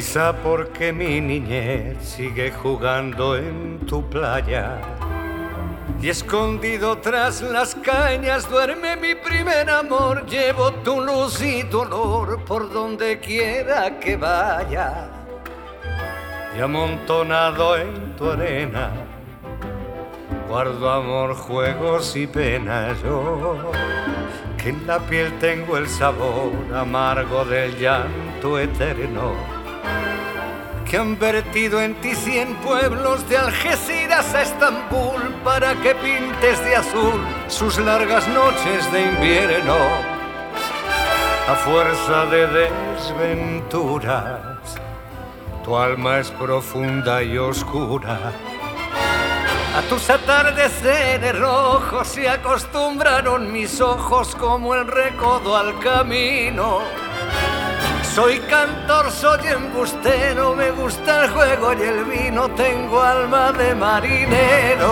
Quizá porque mi niñez sigue jugando en tu playa y escondido tras las cañas duerme mi primer amor. Llevo tu luz y tu olor por donde quiera que vaya, y amontonado en tu arena guardo amor, juegos y penas. Yo, que en la piel tengo el sabor amargo del llanto eterno, que han vertido en ti 100 pueblos de Algeciras a Estambul para que pintes de azul sus largas noches de invierno. A fuerza de desventuras, tu alma es profunda y oscura. A tus atardeceres rojos se acostumbraron mis ojos como el recodo al camino. Soy cantor, soy embustero, me gusta el juego y el vino, tengo alma de marinero.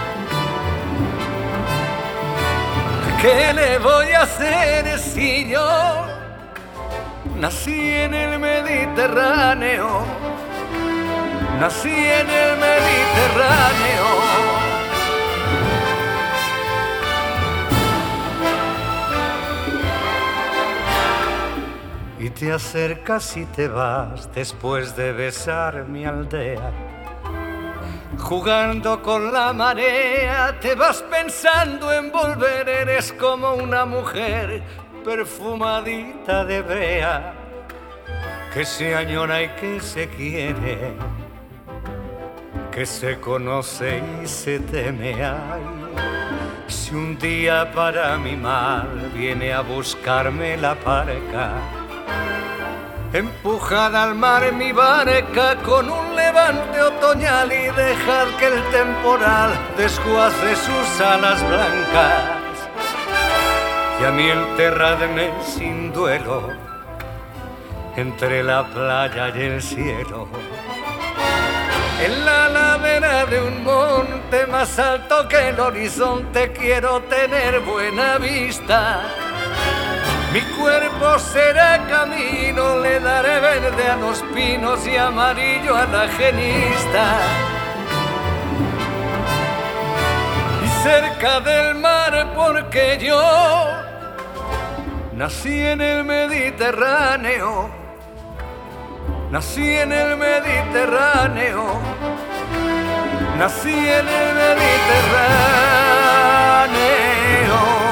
¿Qué le voy a hacer si yo nací en el Mediterráneo? Nací en el Mediterráneo. Y te acercas y te vas después de besar mi aldea. Jugando con la marea, te vas pensando en volver. Eres como una mujer perfumadita de brea, que se añora y que se quiere, que se conoce y se teme. Ay, si un día para mi mal viene a buscarme la parca, empujad al mar mi barca con un levante otoñal y dejad que el temporal desguace sus alas blancas. Y a mí enterradme sin duelo entre la playa y el cielo, en la ladera de un monte más alto que el horizonte. Quiero tener buena vista, mi cuerpo será camino, le daré verde a los pinos y amarillo a la genista. Y cerca del mar porque yo nací en el Mediterráneo, nací en el Mediterráneo, nací en el Mediterráneo.